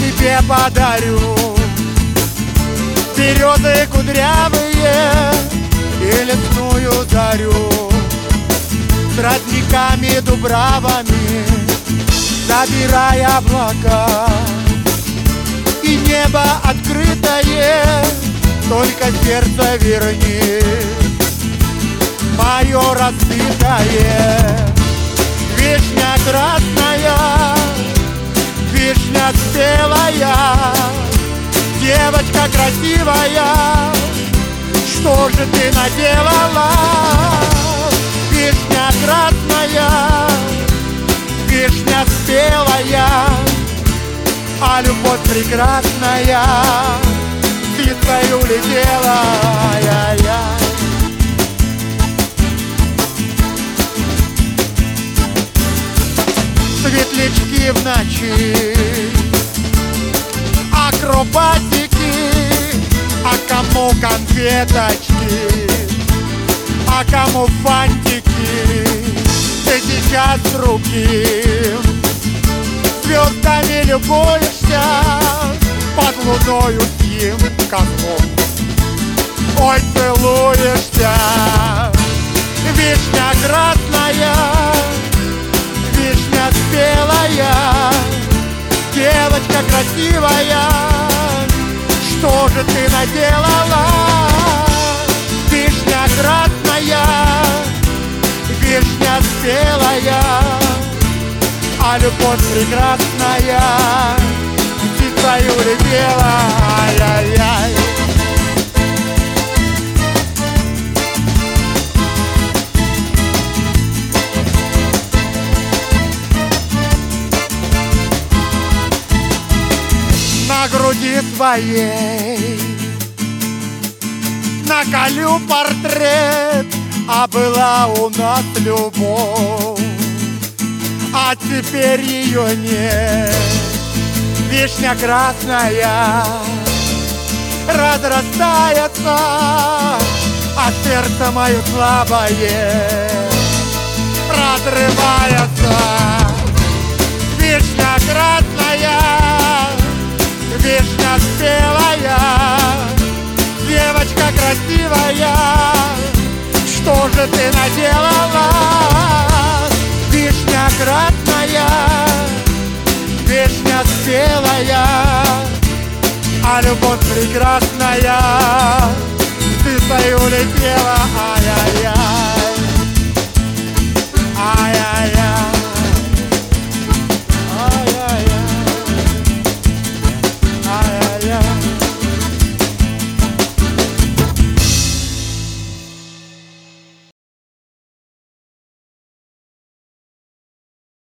тебе подарю березы кудрявые и лесную зарю с родниками, дубравами, забирая облака. И небо открытое, только сердце верни мое разбитое. Вишня красная, вишня спелая, девочка красивая, что же ты наделала? Вишня красная, вишня спелая, а любовь прекрасная птицей улетела. Ай-яй-яй. Светлячки в ночи, акробатики, а кому конфеточки, а кому фантики. Ты сейчас с руки звездами любуешься, под луною сим козлом ой целуешься. Вишня красная, вишня спелая, девочка красивая, что же ты наделала? Вишня красная, вишня спелая, а любовь прекрасная птицей улетела. Ай-яй-яй. На груди своей наколю портрет, а была у нас любовь, а теперь ее нет. Вишня красная разрастается, а сердце мое слабое разрывается. Вишня красная, вишня спелая, девочка красивая, что же ты наделала? Вишня красная, вишня спелая, а любовь прекрасная птицей улетела.